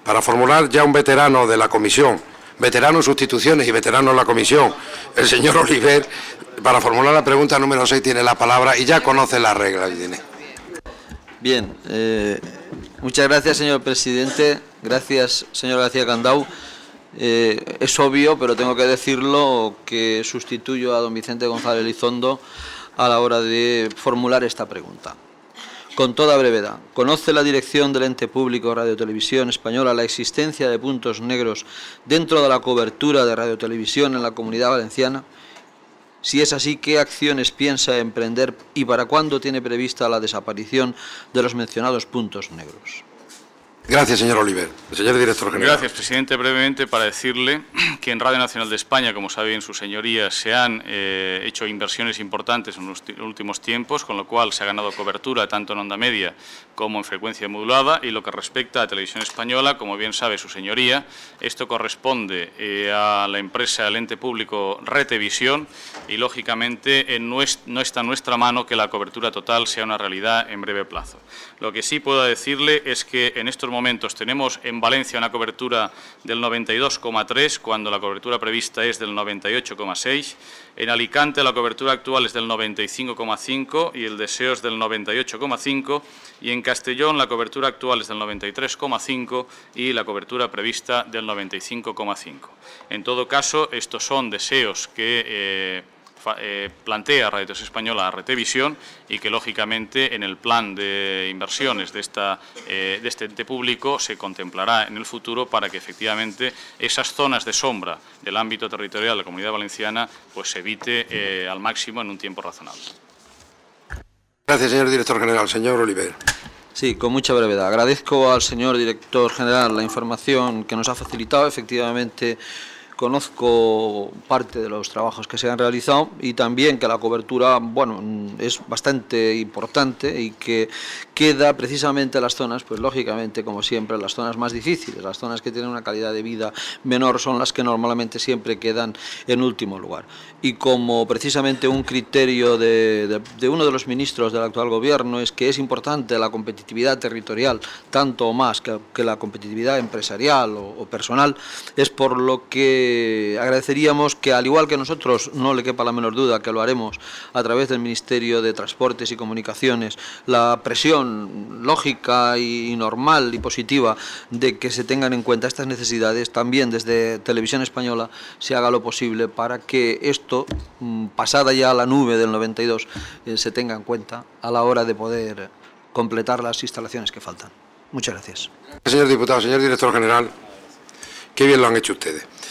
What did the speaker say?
para formular ya un veterano de la comisión, veterano en sustituciones y veterano en la comisión, el señor Oliver, para formular la pregunta número 6 tiene la palabra y ya conoce las reglas. Bien, muchas gracias, señor presidente. Gracias, señor García Candau. Es obvio, pero tengo que decirlo, que sustituyo a don Vicente González Elizondo a la hora de formular esta pregunta. Con toda brevedad, ¿conoce la dirección del ente público Radio Televisión Española la existencia de puntos negros dentro de la cobertura de Radio Televisión en la Comunidad Valenciana? Si es así, ¿qué acciones piensa emprender y para cuándo tiene prevista la desaparición de los mencionados puntos negros? Gracias, señor Oliver. El señor director general. Gracias, presidente. Brevemente, para decirle que en Radio Nacional de España, como sabe bien su señoría, se han hecho inversiones importantes en los últimos tiempos, con lo cual se ha ganado cobertura tanto en onda media como en frecuencia modulada. Y lo que respecta a Televisión Española, como bien sabe su señoría, esto corresponde a la empresa, al ente público Retevisión, y lógicamente no está en nuestra mano que la cobertura total sea una realidad en breve plazo. Lo que sí puedo decirle es que en estos momentos tenemos en Valencia una cobertura del 92,3, cuando la cobertura prevista es del 98,6. En Alicante la cobertura actual es del 95,5 y el deseo es del 98,5. Y en Castellón la cobertura actual es del 93,5 y la cobertura prevista del 95,5. En todo caso, estos son deseos que plantea Radio Televisión Española a Retevisión y que lógicamente en el plan de inversiones de este ente público se contemplará en el futuro para que efectivamente esas zonas de sombra del ámbito territorial de la Comunidad Valenciana pues se evite al máximo en un tiempo razonable. Gracias, señor director general. Señor Oliver. Sí, con mucha brevedad. Agradezco al señor director general la información que nos ha facilitado. Efectivamente, conozco parte de los trabajos que se han realizado y también que la cobertura, bueno, es bastante importante y que queda precisamente las zonas, pues lógicamente, como siempre, las zonas más difíciles, las zonas que tienen una calidad de vida menor son las que normalmente siempre quedan en último lugar. Y como precisamente un criterio de uno de los ministros del actual gobierno es que es importante la competitividad territorial, tanto o más que la competitividad empresarial o personal, es por lo que agradeceríamos que, al igual que nosotros, no le quepa la menor duda que lo haremos a través del Ministerio de Transportes y Comunicaciones, la presión lógica y normal y positiva de que se tengan en cuenta estas necesidades, también desde Televisión Española se haga lo posible para que esto, pasada ya la nube del 92, se tenga en cuenta a la hora de poder completar las instalaciones que faltan. Muchas gracias. Señor diputado, señor director general, qué bien lo han hecho ustedes.